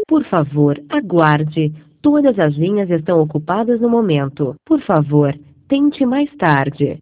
Por favor, aguarde. Todas as linhas estão ocupadas no momento. Por favor, tente mais tarde.